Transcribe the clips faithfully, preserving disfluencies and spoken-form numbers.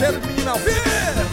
cheiro de menino ao vivo.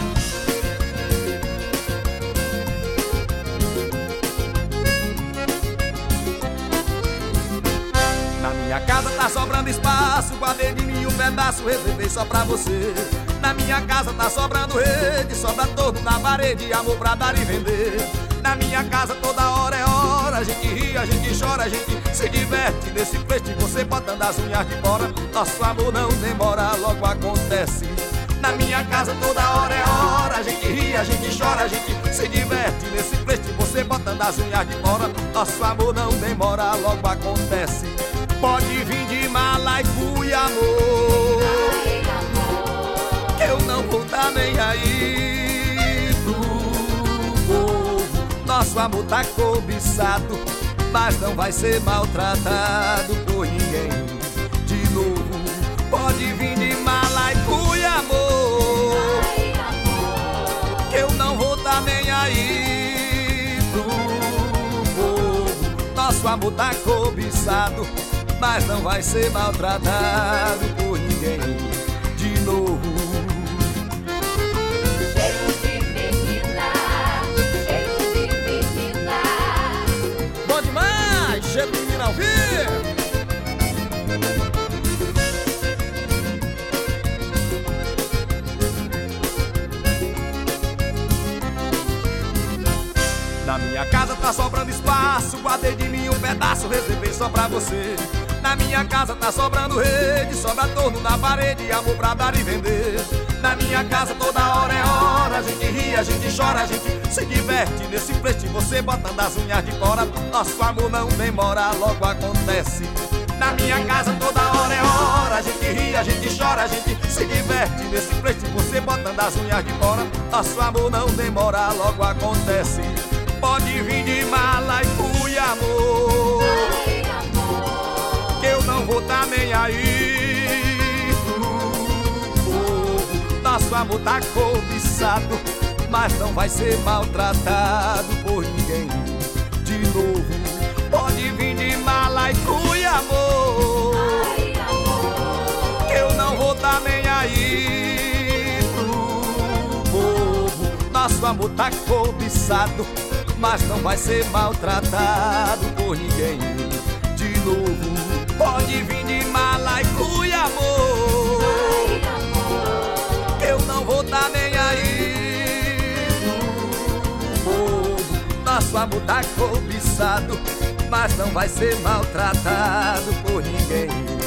Na minha casa tá sobrando espaço, guardei de mim um pedaço, reservei só pra você. Na minha casa tá sobrando rede, sobra todo na parede, amor pra dar e vender. Na minha casa toda hora é hora, a gente ri, a gente chora, a gente se diverte. Nesse flerte você botando as unhas de fora, nosso amor não demora, logo acontece. Na minha casa toda hora é hora, a gente ri, a gente chora, a gente se diverte. Nesse flerte você botando as unhas de fora, nosso amor não demora, logo acontece. Pode vir de mala e fui, amor, Ai, amor, que eu não vou tá nem aí pro povo. Nosso amor tá cobiçado, mas não vai ser maltratado por ninguém de novo. Pode vir de mala e fui, amor, ai, amor, que eu não vou tá nem aí pro povo. Nosso amor tá cobiçado, mas não vai ser maltratado por ninguém de novo. cheiro de menina, cheiro de menina. Bom demais, cheiro de menino ao vivo. Na minha casa tá sobrando espaço, guardei de mim um pedaço, reservei só pra você. Na minha casa tá sobrando rede, sobra torno na parede, amor pra dar e vender. Na minha casa toda hora é hora, a gente ri, a gente chora, a gente se diverte. Nesse flerte você botando as unhas de fora, nosso amor não demora, logo acontece. Na minha casa toda hora é hora, a gente ri, a gente chora, a gente se diverte. Nesse flerte você botando as unhas de fora, nosso amor não demora, logo acontece. Pode vir de mala e fui, amor, Ai, amor, que eu não vou tá nem aí pro povo. Nosso amor tá cobiçado, mas não vai ser maltratado por ninguém de novo. Pode vir de mala e fui, amor, ai, amor, que eu não vou tá nem aí pro povo. Nosso amor tá cobiçado, mas não vai ser maltratado por ninguém de novo. Pode vir de mala e fui, amor, ai, amor, que eu não vou tá nem aí pro povo. Nosso amor tá cobiçado, mas não vai ser maltratado por ninguém